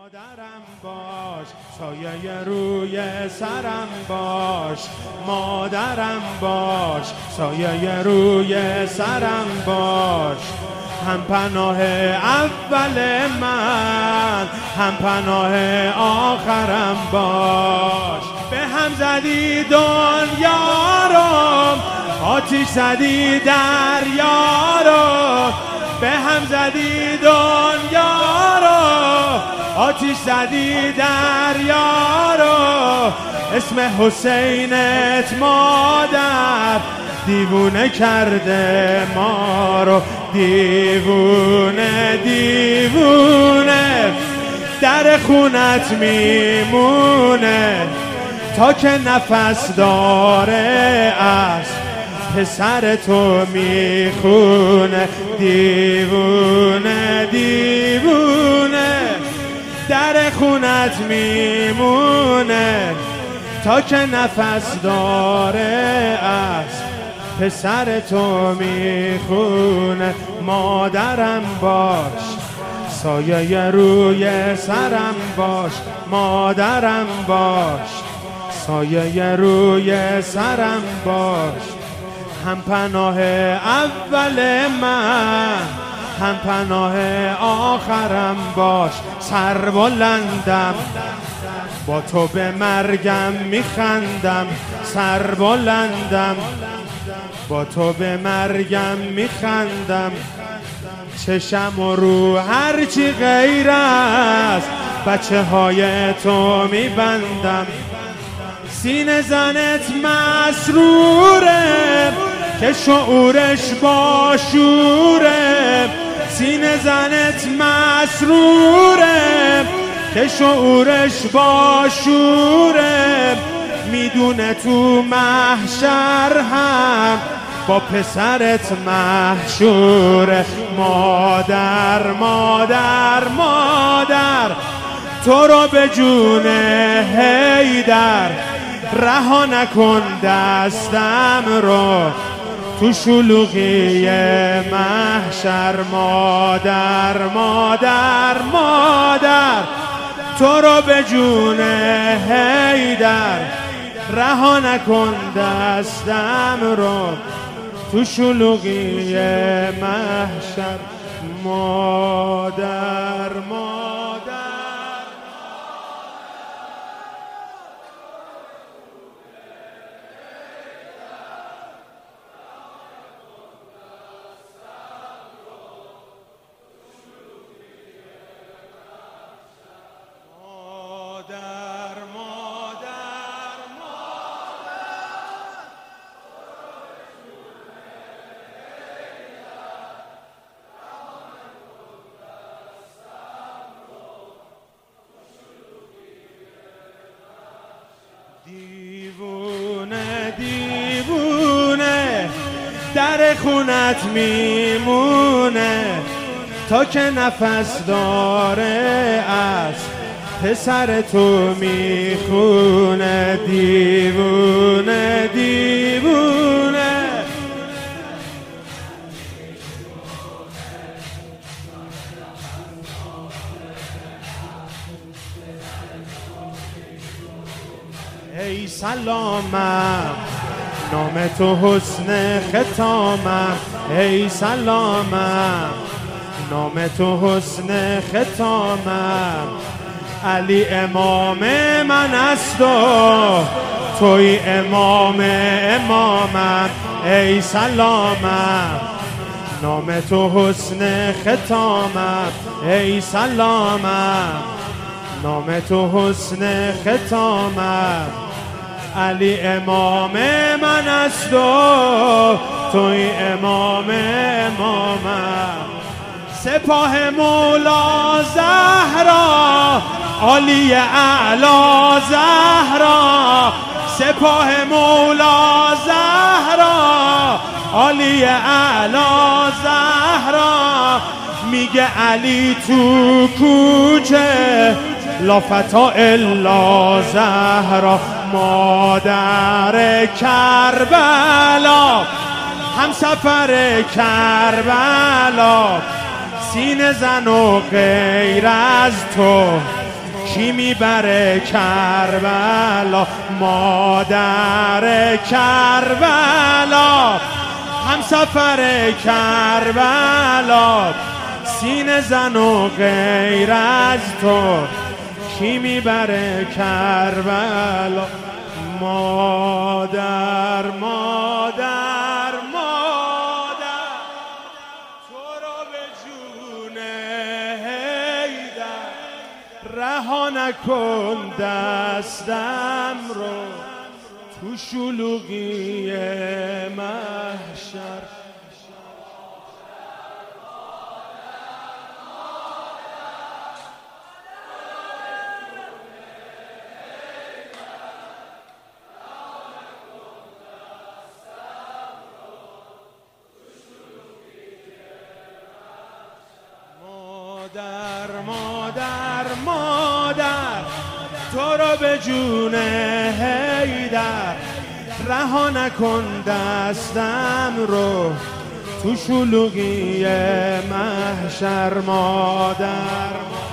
مادرم باش، سایه روی سرم باش. مادرم باش، سایه روی سرم باش. هم پناه اول من، هم پناه آخرم باش. به هم زدی دنیا رو، آتیش زدی دریا رو. به هم زدی دنیا رو، آتیش زدی دریا رو. اسم حسینت مادر دیوونه کرده ما رو. دیوونه دیوونه در خونت میمونه تا که نفس داره از پسر تو میخونه. دیوونه دیوونه در خونت میمونه تا که نفس داره از پسر تو میخونه. مادرم باش، سایه روی سرم باش. مادرم باش، سایه روی سرم باش. هم پناه اول من، هم پناه آخرم باش. سربلندم با تو به مرگم میخندم. سربلندم با تو به مرگم میخندم. چشم و رو هرچی غیر است بچه های تو میبندم. سینه زنت مسروره که شعورش با شوره. سینه زنت مسروره که شعورش با شوره. میدونه تو محشر هم با پسرت محشوره. مادر مادر مادر تو رو به جون حیدر رها نکن دستم رو تو شلوغی محشر. مادر مادر مادر تو رو به جون حیدر رها نکن دستم رو تو شلوغی محشر. مادر مادر دیوونه دیوونه در خونت میمونه تا که نفس داره از پسر تو میخونه. دیوونه دیوونه ای سلامم نام تو حسن ختامم. ای سلامم نام تو حسن ختامم. علی امام من است و توی امام امامم. ای سلامم نام تو حسن ختامم. ای سلامم نام تو حسن ختامم. علی امام من است و توی امام امامم. سپاه مولا زهرا عالی اعلی زهرا. سپاه مولا زهرا عالی اعلی زهرا. میگه علی تو کوچه لا فتا الا زهرا. مادر کربلا هم سفر کربلا. سینه زن و غیر از تو کی میبره کربلا مادر کربلا همسفر کربلا سینه زن و غیر از تو کی میبره کربلا مادر مادر مادر تو رو به جون حیدر رها نکن دستم رو تو شلوغی محشر مادر مادر مادر تو رو به جون حیدر رها نکن دستم رو تو شلوغی محشر مادر